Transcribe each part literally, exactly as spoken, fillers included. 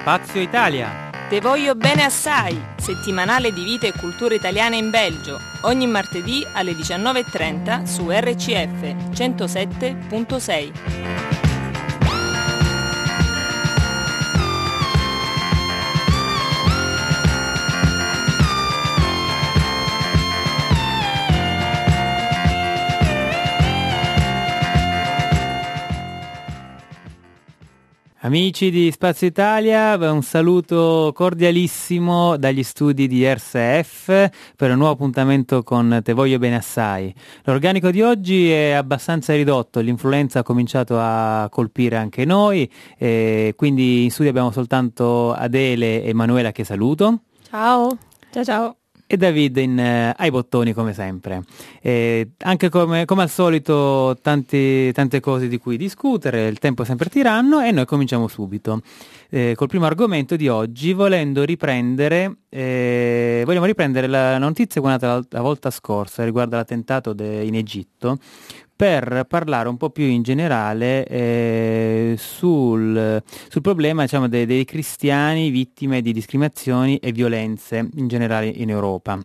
Spazio Italia. Te voglio bene assai, settimanale di vita e cultura italiana in Belgio, ogni martedì alle diciannove e trenta su R C F centosette virgola sei. Amici di Spazio Italia, un saluto cordialissimo dagli studi di R S F per un nuovo appuntamento con Te voglio bene assai. L'organico di oggi è abbastanza ridotto, l'influenza ha cominciato a colpire anche noi, e quindi in studio abbiamo soltanto Adele e Manuela che saluto. Ciao, ciao ciao. E David in, eh, ai bottoni come sempre. Eh, anche come, come al solito tanti, tante cose di cui discutere, il tempo è sempre tiranno e noi cominciamo subito eh, col primo argomento di oggi, volendo riprendere eh, vogliamo riprendere la notizia che è nata la, la volta scorsa riguardo all'attentato de, in Egitto, per parlare un po' più in generale eh, sul, sul problema, diciamo, dei, dei cristiani vittime di discriminazioni e violenze in generale in Europa.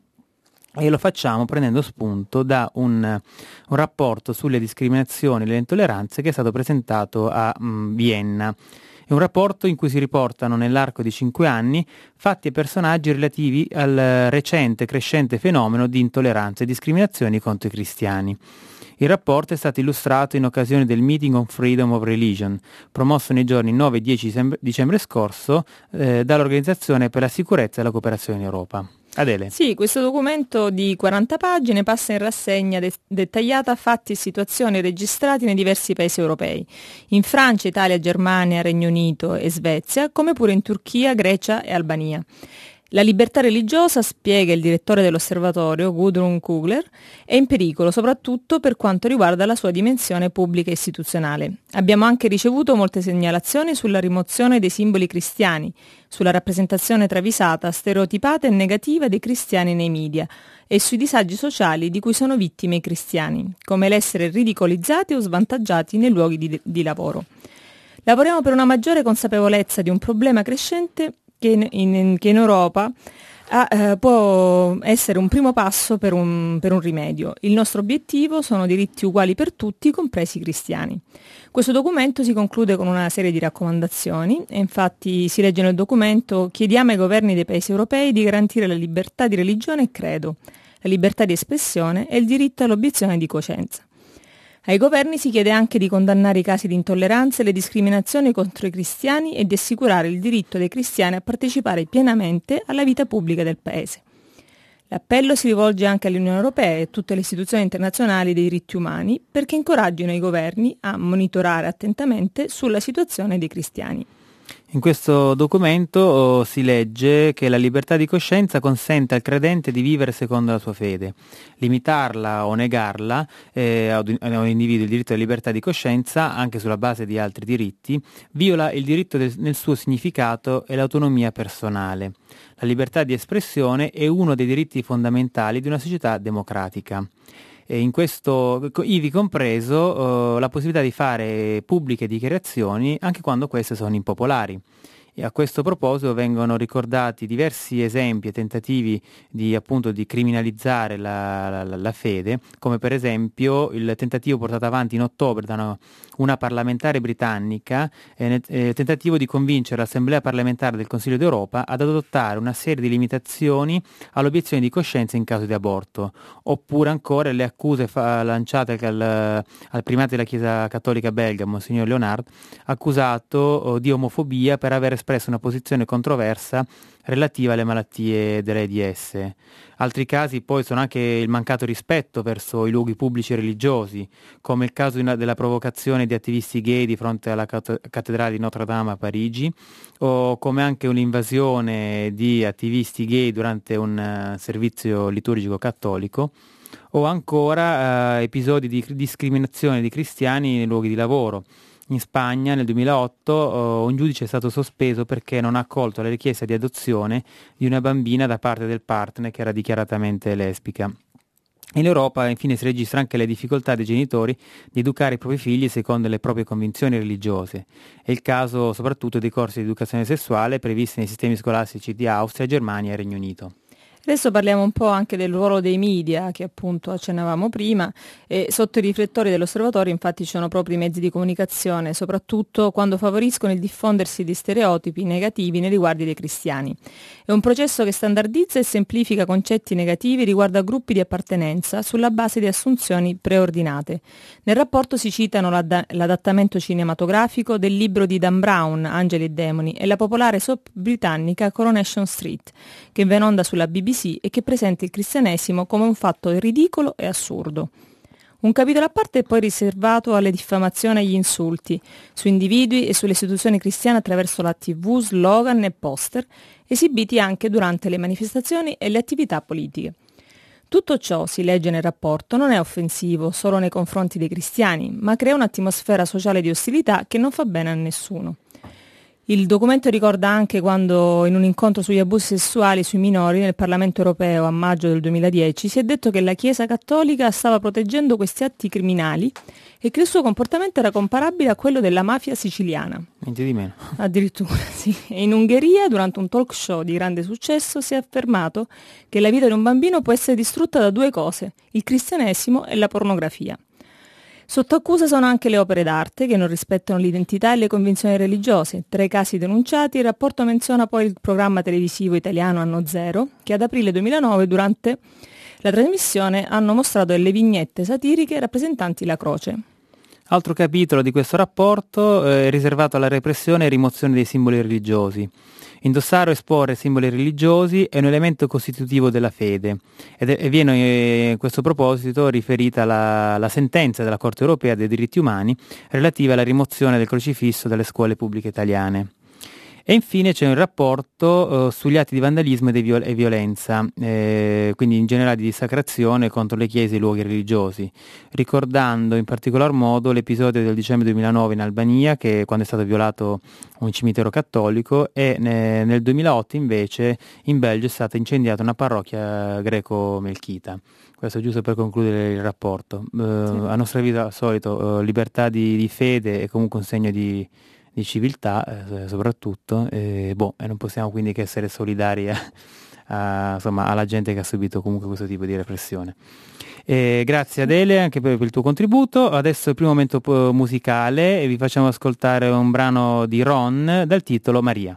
E lo facciamo prendendo spunto da un, un rapporto sulle discriminazioni e le intolleranze che è stato presentato a mh, Vienna. È un rapporto in cui si riportano nell'arco di cinque anni fatti e personaggi relativi al recente crescente fenomeno di intolleranza e discriminazioni contro i cristiani. Il rapporto è stato illustrato in occasione del Meeting on Freedom of Religion, promosso nei giorni nove e dieci dicembre scorso eh, dall'Organizzazione per la Sicurezza e la Cooperazione in Europa. Adele. Sì, questo documento di quaranta pagine passa in rassegna de- dettagliata fatti e situazioni registrati nei diversi paesi europei, in Francia, Italia, Germania, Regno Unito e Svezia, come pure in Turchia, Grecia e Albania. La libertà religiosa, spiega il direttore dell'osservatorio, Gudrun Kugler, è in pericolo soprattutto per quanto riguarda la sua dimensione pubblica e istituzionale. Abbiamo anche ricevuto molte segnalazioni sulla rimozione dei simboli cristiani, sulla rappresentazione travisata, stereotipata e negativa dei cristiani nei media e sui disagi sociali di cui sono vittime i cristiani, come l'essere ridicolizzati o svantaggiati nei luoghi di, di lavoro. Lavoriamo per una maggiore consapevolezza di un problema crescente che in, in, che in Europa ah, eh, può essere un primo passo per un, per un rimedio. Il nostro obiettivo sono diritti uguali per tutti, compresi i cristiani. Questo documento si conclude con una serie di raccomandazioni e infatti si legge nel documento: chiediamo ai governi dei paesi europei di garantire la libertà di religione e credo, la libertà di espressione e il diritto all'obiezione di coscienza. Ai governi si chiede anche di condannare i casi di intolleranza e le discriminazioni contro i cristiani e di assicurare il diritto dei cristiani a partecipare pienamente alla vita pubblica del Paese. L'appello si rivolge anche all'Unione Europea e a tutte le istituzioni internazionali dei diritti umani perché incoraggino i governi a monitorare attentamente sulla situazione dei cristiani. In questo documento oh, si legge che la libertà di coscienza consente al credente di vivere secondo la sua fede. Limitarla o negarla eh, ad un individuo il diritto alla libertà di coscienza, anche sulla base di altri diritti, viola il diritto del, nel suo significato e l'autonomia personale. La libertà di espressione è uno dei diritti fondamentali di una società democratica. E in questo, ivi compreso, eh, la possibilità di fare pubbliche dichiarazioni anche quando queste sono impopolari. E a questo proposito vengono ricordati diversi esempi e tentativi di, appunto, di criminalizzare la, la, la fede, come per esempio il tentativo portato avanti in ottobre da una, una parlamentare britannica, eh, eh, tentativo di convincere l'Assemblea parlamentare del Consiglio d'Europa ad adottare una serie di limitazioni all'obiezione di coscienza in caso di aborto, oppure ancora le accuse fa- lanciate al, al primato della Chiesa Cattolica belga, Monsignor Leonard, accusato oh, di omofobia per aver espresso una posizione controversa relativa alle malattie dell'AIDS. Altri casi poi sono anche il mancato rispetto verso i luoghi pubblici e religiosi, come il caso una, della provocazione di attivisti gay di fronte alla cat- cattedrale di Notre Dame a Parigi, o come anche un'invasione di attivisti gay durante un uh, servizio liturgico cattolico, o ancora uh, episodi di discriminazione di cristiani nei luoghi di lavoro. In Spagna nel duemilaotto uh, un giudice è stato sospeso perché non ha accolto la richiesta di adozione di una bambina da parte del partner che era dichiaratamente lesbica. In Europa infine si registra anche la difficoltà dei genitori di educare i propri figli secondo le proprie convinzioni religiose. È il caso soprattutto dei corsi di educazione sessuale previsti nei sistemi scolastici di Austria, Germania e Regno Unito. Adesso parliamo un po' anche del ruolo dei media, che appunto accennavamo prima, e sotto i riflettori dell'osservatorio infatti ci sono proprio i mezzi di comunicazione, soprattutto quando favoriscono il diffondersi di stereotipi negativi nei riguardi dei cristiani. È un processo che standardizza e semplifica concetti negativi riguardo a gruppi di appartenenza sulla base di assunzioni preordinate. Nel rapporto si citano l'ad- l'adattamento cinematografico del libro di Dan Brown, Angeli e Demoni, e la popolare soap britannica Coronation Street, che va in onda sulla B B C e che presenta il cristianesimo come un fatto ridicolo e assurdo. Un capitolo a parte è poi riservato alle diffamazioni e agli insulti su individui e sulle istituzioni cristiane attraverso la tivù, slogan e poster, esibiti anche durante le manifestazioni e le attività politiche. Tutto ciò, si legge nel rapporto, non è offensivo solo nei confronti dei cristiani, ma crea un'atmosfera sociale di ostilità che non fa bene a nessuno. Il documento ricorda anche quando in un incontro sugli abusi sessuali sui minori nel Parlamento europeo a maggio del duemiladieci si è detto che la Chiesa cattolica stava proteggendo questi atti criminali e che il suo comportamento era comparabile a quello della mafia siciliana. Niente di meno. Addirittura, sì. E in Ungheria, durante un talk show di grande successo, si è affermato che la vita di un bambino può essere distrutta da due cose, il cristianesimo e la pornografia. Sotto accusa sono anche le opere d'arte che non rispettano l'identità e le convinzioni religiose. Tra i casi denunciati, il rapporto menziona poi il programma televisivo italiano Anno Zero, che ad aprile duemilanove, durante la trasmissione, hanno mostrato delle vignette satiriche rappresentanti la croce. Altro capitolo di questo rapporto eh, è riservato alla repressione e rimozione dei simboli religiosi. Indossare o esporre simboli religiosi è un elemento costitutivo della fede ed è, e viene eh, a questo proposito riferita la, la sentenza della Corte europea dei diritti umani relativa alla rimozione del crocifisso dalle scuole pubbliche italiane. E infine c'è un rapporto eh, sugli atti di vandalismo e, di viol- e violenza, eh, quindi in generale di dissacrazione contro le chiese e i luoghi religiosi, ricordando in particolar modo l'episodio del dicembre duemilanove in Albania, che quando è stato violato un cimitero cattolico, e ne- nel duemilaotto invece in Belgio è stata incendiata una parrocchia greco-melchita. Questo giusto per concludere il rapporto. Eh, sì. A nostro avviso, al solito, eh, libertà di, di fede è comunque un segno di di civiltà eh, soprattutto e boh, e non possiamo quindi che essere solidari a, a, insomma, alla gente che ha subito comunque questo tipo di repressione. E grazie Adele anche per, per il tuo contributo. Adesso il primo momento musicale e vi facciamo ascoltare un brano di Ron dal titolo Maria.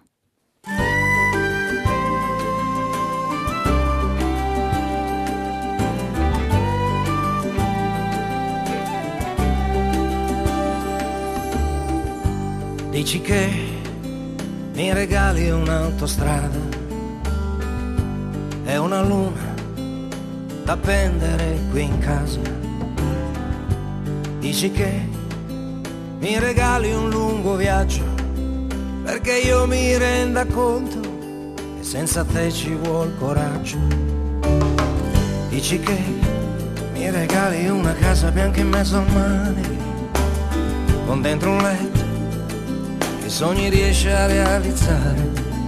Dici che mi regali un'autostrada e una luna da appendere qui in casa. Dici che mi regali un lungo viaggio perché io mi renda conto che senza te ci vuol coraggio. Dici che mi regali una casa bianca in mezzo al mare con dentro un letto i sogni riesci a realizzare.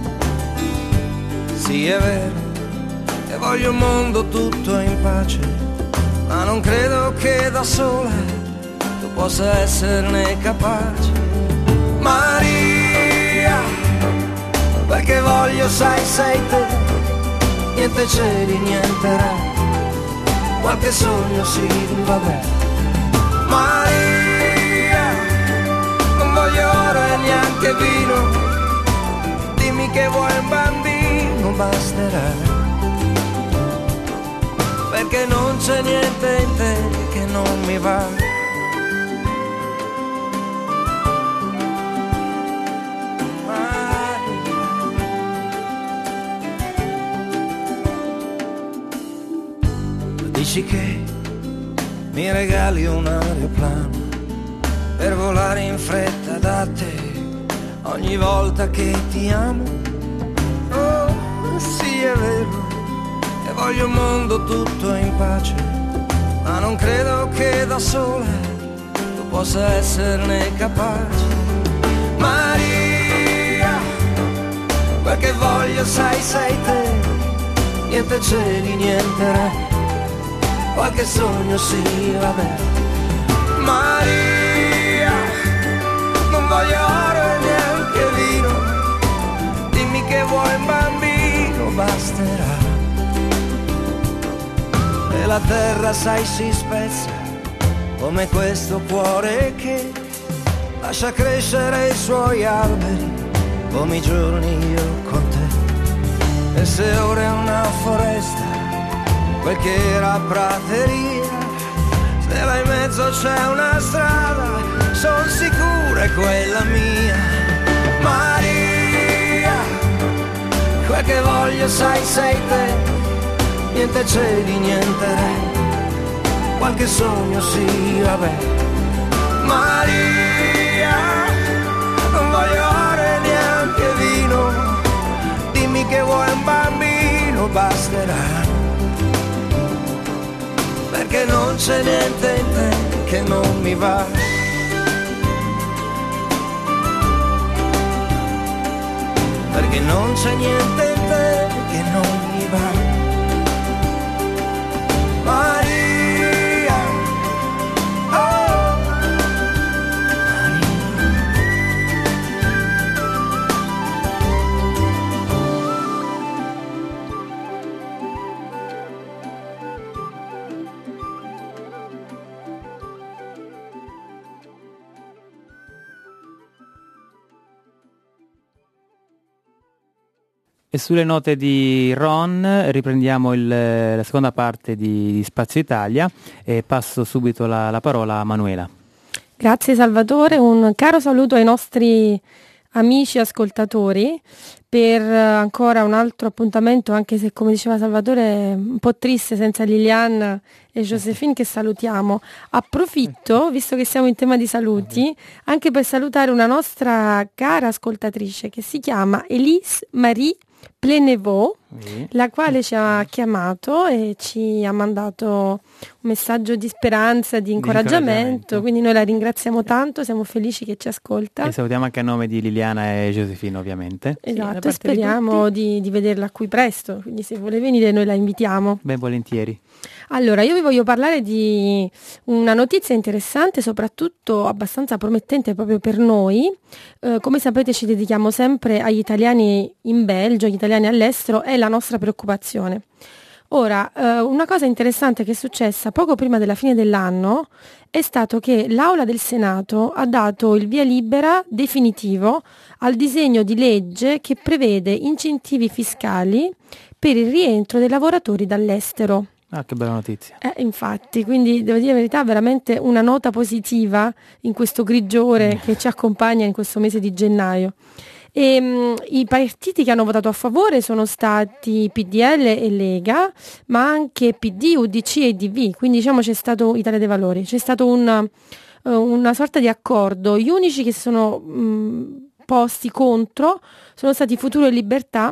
Sì, è vero che voglio un mondo tutto in pace, ma non credo che da sola tu possa esserne capace. Maria, perché voglio, sai, sei te, niente cieli, niente re, qualche sogno sì, vabbè. Maria, voglio oro e neanche vino, dimmi che vuoi un bambino, basterà, perché non c'è niente in te che non mi va. Dici che mi regali un aeroplano per volare in fretta da te ogni volta che ti amo. Oh, sì, è vero che voglio un mondo tutto in pace, ma non credo che da sola tu possa esserne capace. Maria, quel che voglio, sai, sei te, niente cieli, niente re, qualche sogno sì, vabbè. Maria, non voglio oro e neanche vino, dimmi che vuoi un bambino, basterà. E la terra sai si spezza come questo cuore che lascia crescere i suoi alberi come i giorni io con te. E se ora è una foresta quel che era prateria, se là in mezzo c'è una strada son sicura è quella mia. Maria, quel che voglio sai sei te, niente cieli, niente re, qualche sogno sì, vabbè. Maria, non voglio oro e neanche vino, dimmi che vuoi un bambino, basterà. Perché non c'è niente in te che non mi va. Perché non c'è niente in te che non mi va. Maria, oh, E sulle note di Ron riprendiamo il, la seconda parte di, di Spazio Italia e passo subito la, la parola a Manuela. Grazie Salvatore, un caro saluto ai nostri amici ascoltatori per ancora un altro appuntamento, anche se come diceva Salvatore un po' triste senza Liliane e Josephine che salutiamo. Approfitto, visto che siamo in tema di saluti, anche per salutare una nostra cara ascoltatrice che si chiama Elise Marie Plenevaux, sì, la quale ci ha chiamato e ci ha mandato un messaggio di speranza, di incoraggiamento, di incoraggiamento. Quindi noi la ringraziamo tanto, siamo felici che ci ascolta. E salutiamo anche a nome di Liliana e Giuseppina ovviamente. Esatto, sì, speriamo di, di, di vederla qui presto, quindi se vuole venire noi la invitiamo. Ben volentieri. Allora, io vi voglio parlare di una notizia interessante, soprattutto abbastanza promettente proprio per noi. Eh, come sapete ci dedichiamo sempre agli italiani in Belgio, agli italiani all'estero, è la nostra preoccupazione. Ora, eh, una cosa interessante che è successa poco prima della fine dell'anno è stato che l'Aula del Senato ha dato il via libera definitivo al disegno di legge che prevede incentivi fiscali per il rientro dei lavoratori dall'estero. Ah, che bella notizia. Eh, infatti, quindi devo dire la verità, veramente una nota positiva in questo grigiore mm. che ci accompagna in questo mese di gennaio. E, mh, i partiti che hanno votato a favore sono stati P D L e Lega, ma anche P D, U D C e D V, quindi diciamo c'è stato Italia dei Valori, c'è stato un, uh, una sorta di accordo. Gli unici che sono mh, posti contro sono stati Futuro e Libertà,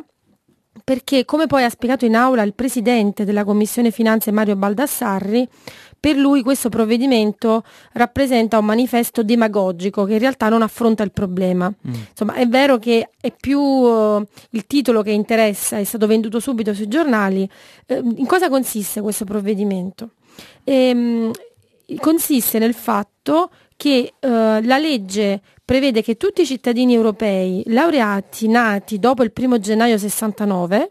perché come poi ha spiegato in aula il presidente della Commissione Finanze Mario Baldassarri, per lui questo provvedimento rappresenta un manifesto demagogico che in realtà non affronta il problema. Mm. Insomma, è vero che è più uh, il titolo che interessa, è stato venduto subito sui giornali. Uh, in cosa consiste questo provvedimento? Ehm, consiste nel fatto che uh, la legge prevede che tutti i cittadini europei laureati nati dopo il primo gennaio sessantanove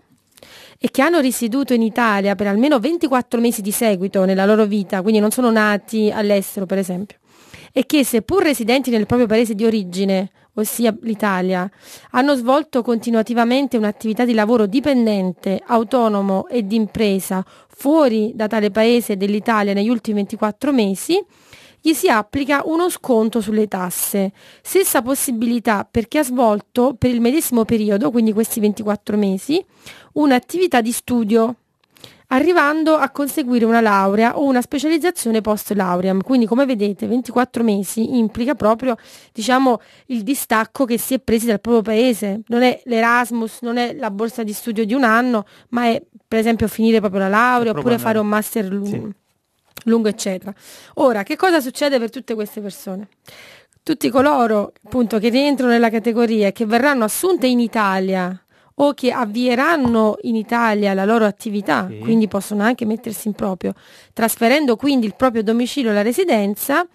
e che hanno risieduto in Italia per almeno ventiquattro mesi di seguito nella loro vita, quindi non sono nati all'estero per esempio, e che seppur residenti nel proprio paese di origine, ossia l'Italia, hanno svolto continuativamente un'attività di lavoro dipendente, autonomo e di impresa fuori da tale paese dell'Italia negli ultimi ventiquattro mesi, gli si applica uno sconto sulle tasse. Stessa possibilità per chi ha svolto per il medesimo periodo, quindi questi ventiquattro mesi, un'attività di studio, arrivando a conseguire una laurea o una specializzazione post lauream. Quindi come vedete ventiquattro mesi implica proprio, diciamo, il distacco che si è presi dal proprio paese. Non è l'Erasmus, non è la borsa di studio di un anno, ma è per esempio finire proprio la laurea oppure fare un master lungo. Sì. lungo eccetera. Ora, che cosa succede per tutte queste persone? Tutti coloro appunto che rientrano nella categoria e che verranno assunte in Italia o che avvieranno in Italia la loro attività, sì. quindi possono anche mettersi in proprio, trasferendo quindi il proprio domicilio alla residenza,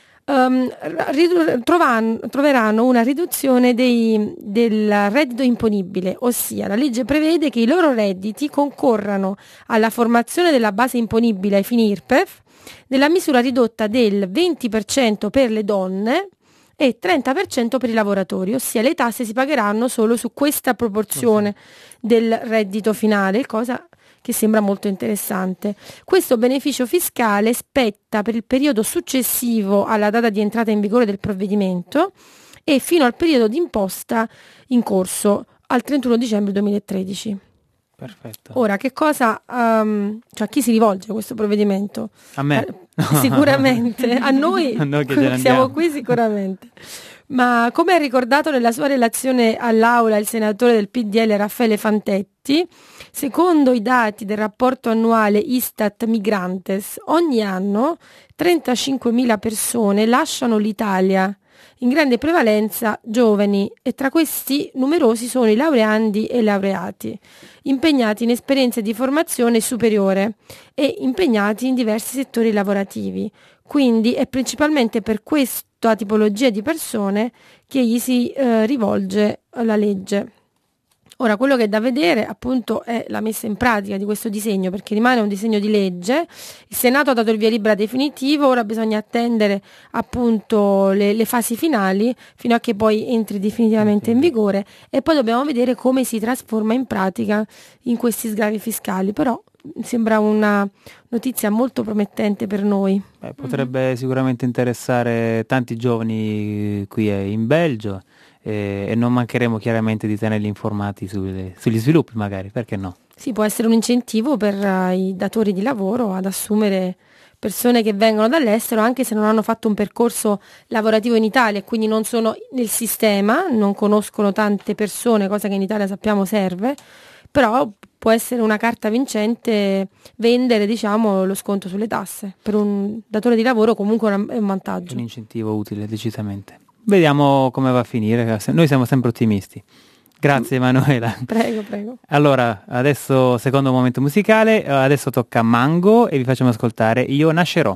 um, ridu- trovan- troveranno una riduzione dei, del reddito imponibile, ossia la legge prevede che i loro redditi concorrano alla formazione della base imponibile ai fini I R P E F nella misura ridotta del venti per cento per le donne e trenta per cento per i lavoratori, ossia le tasse si pagheranno solo su questa proporzione del reddito finale, cosa che sembra molto interessante. Questo beneficio fiscale spetta per il periodo successivo alla data di entrata in vigore del provvedimento e fino al periodo di imposta in corso al trentuno dicembre duemilatredici. Perfetto. Ora, che cosa, um, cioè a chi si rivolge questo provvedimento? A me? Eh, sicuramente, a noi, a noi che ce ne siamo andiamo. qui sicuramente. Ma come ha ricordato nella sua relazione all'Aula il senatore del P D L Raffaele Fantetti, secondo i dati del rapporto annuale Istat Migrantes, ogni anno trentacinquemila persone lasciano l'Italia, in grande prevalenza giovani, e tra questi numerosi sono i laureandi e laureati, impegnati in esperienze di formazione superiore e impegnati in diversi settori lavorativi. Quindi è principalmente per questa tipologia di persone che gli si eh, rivolge la legge. Ora, quello che è da vedere appunto è la messa in pratica di questo disegno, perché rimane un disegno di legge. Il Senato ha dato il via libera definitivo, ora bisogna attendere appunto le, le fasi finali fino a che poi entri definitivamente in vigore, e poi dobbiamo vedere come si trasforma in pratica in questi sgravi fiscali. Però sembra una notizia molto promettente per noi. Beh, potrebbe mm-hmm. sicuramente interessare tanti giovani qui in Belgio. E, e non mancheremo chiaramente di tenerli informati sulle, sugli sviluppi, magari, perché no? Sì, può essere un incentivo per uh, i datori di lavoro ad assumere persone che vengono dall'estero, anche se non hanno fatto un percorso lavorativo in Italia e quindi non sono nel sistema, non conoscono tante persone, cosa che in Italia sappiamo serve, però può essere una carta vincente vendere, diciamo, lo sconto sulle tasse. Per un datore di lavoro comunque è un vantaggio. Un incentivo utile, decisamente. Vediamo come va a finire, noi siamo sempre ottimisti. Grazie Emanuela. Prego, prego. Allora, adesso secondo momento musicale, adesso tocca Mango e vi facciamo ascoltare Io nascerò.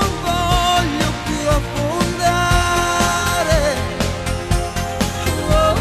Oh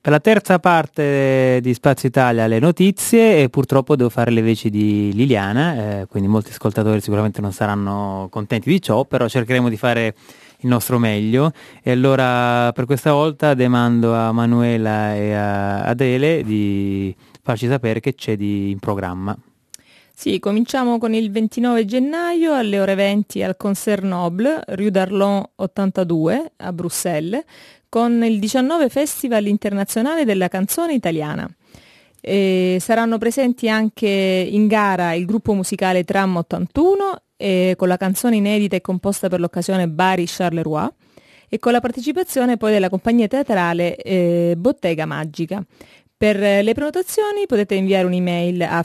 Per la terza parte di Spazio Italia le notizie e purtroppo devo fare le veci di Liliana, eh, quindi molti ascoltatori sicuramente non saranno contenti di ciò, però cercheremo di fare il nostro meglio e allora per questa volta demando a Manuela e a Adele di farci sapere che c'è di, in programma. Sì, cominciamo con il ventinove gennaio alle ore venti al Concert Noble, Rue d'Arlon ottantadue a Bruxelles, con il diciannove Festival Internazionale della Canzone Italiana. E saranno presenti anche in gara il gruppo musicale Tram ottantuno e con la canzone inedita e composta per l'occasione Bari Charleroi e con la partecipazione poi della compagnia teatrale eh, Bottega Magica. Per le prenotazioni potete inviare un'email a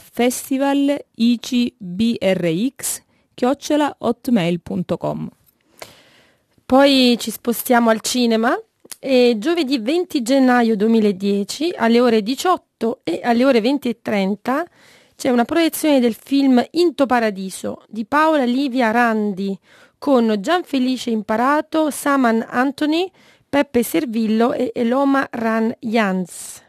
festivalicbrx chiocciola hotmail punto com. Poi ci spostiamo al cinema. E giovedì venti gennaio duemiladieci alle ore diciotto e alle ore venti e trenta c'è una proiezione del film Into Paradiso di Paola Livia Randi con Gianfelice Imparato, Saman Anthony, Peppe Servillo e Eloma Ran Jans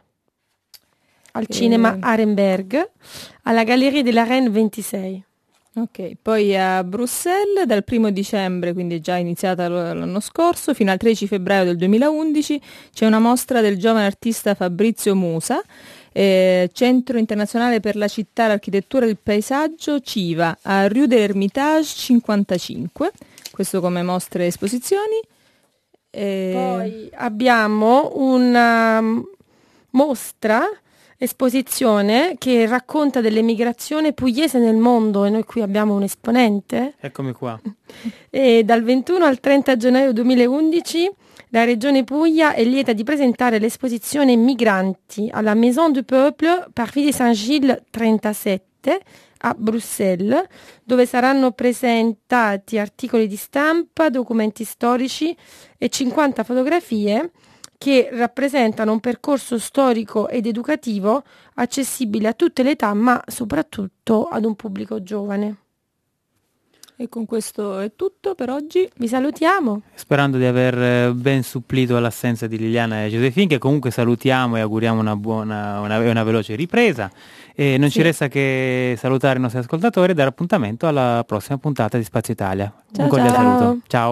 al e... cinema Arenberg alla Galleria della Rennes ventisei. Ok, poi a Bruxelles dal primo dicembre, quindi è già iniziata l'anno scorso, fino al tredici febbraio del duemilaundici c'è una mostra del giovane artista Fabrizio Musa, eh, Centro Internazionale per la Città, l'Architettura e il Paesaggio, CIVA, a Rue de l'Hermitage cinquantacinque, questo come mostre e esposizioni. E... Poi abbiamo una mostra esposizione che racconta dell'emigrazione pugliese nel mondo e noi qui abbiamo un esponente. Eccomi qua. E dal ventuno al trenta gennaio duemilaundici la Regione Puglia è lieta di presentare l'esposizione Migranti alla Maison du Peuple Parvis de Saint-Gilles trentasette a Bruxelles, dove saranno presentati articoli di stampa, documenti storici e cinquanta fotografie che rappresentano un percorso storico ed educativo accessibile a tutte le età, ma soprattutto ad un pubblico giovane. E con questo è tutto per oggi. Vi salutiamo. Sperando di aver ben supplito all'assenza di Liliana e Josephine, che comunque salutiamo e auguriamo una buona una, una veloce ripresa. E non sì. ci resta che salutare i nostri ascoltatori e dare appuntamento alla prossima puntata di Spazio Italia. Ciao, un cordiale ciao. saluto. Ciao.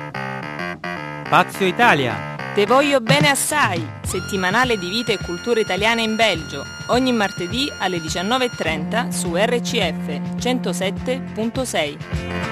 Spazio Italia. Te voglio bene assai, settimanale di vita e cultura italiana in Belgio, ogni martedì alle diciannove e trenta su R C F centosette virgola sei.